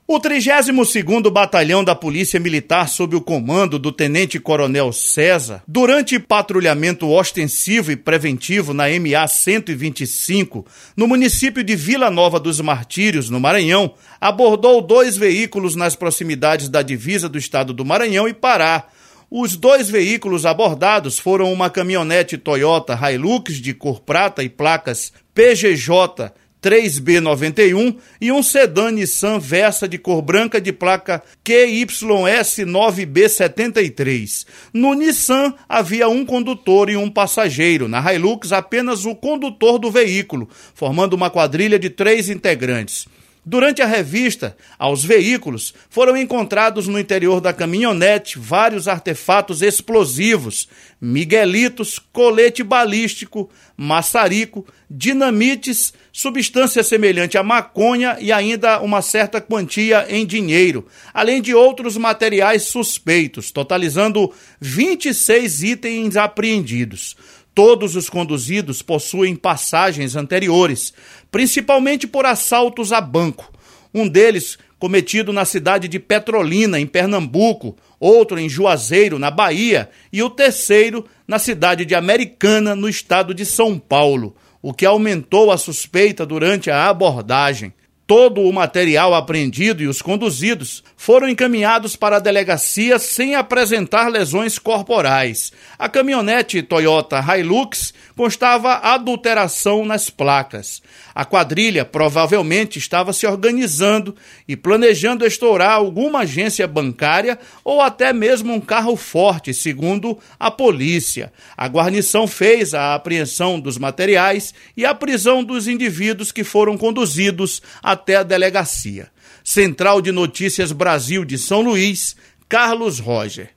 O 32º Batalhão da Polícia Militar, sob o comando do Tenente-Coronel César, durante patrulhamento ostensivo e preventivo na MA 125, no município de Vila Nova dos Martírios, no Maranhão, abordou 2 veículos nas proximidades da divisa do estado do Maranhão e Pará. Os 2 veículos abordados foram uma caminhonete Toyota Hilux de cor prata e placas PGJ 3B91 e um sedã Nissan Versa de cor branca de placa QYS9B73. No Nissan havia um condutor e um passageiro, na Hilux apenas o condutor do veículo, formando uma quadrilha de 3 integrantes. Durante a revista aos veículos, foram encontrados no interior da caminhonete vários artefatos explosivos, miguelitos, colete balístico, maçarico, dinamites, substância semelhante a maconha e ainda uma certa quantia em dinheiro, além de outros materiais suspeitos, totalizando 26 itens apreendidos. Todos os conduzidos possuem passagens anteriores, principalmente por assaltos a banco. Um deles cometido na cidade de Petrolina, em Pernambuco, outro em Juazeiro, na Bahia, e o terceiro na cidade de Americana, no estado de São Paulo, o que aumentou a suspeita durante a abordagem. Todo o material apreendido e os conduzidos foram encaminhados para a delegacia sem apresentar lesões corporais. A caminhonete Toyota Hilux constava adulteração nas placas. A quadrilha provavelmente estava se organizando e planejando estourar alguma agência bancária ou até mesmo um carro forte, segundo a polícia. A guarnição fez a apreensão dos materiais e a prisão dos indivíduos que foram conduzidos até a delegacia. Central de Notícias Brasil de São Luís, Carlos Roger.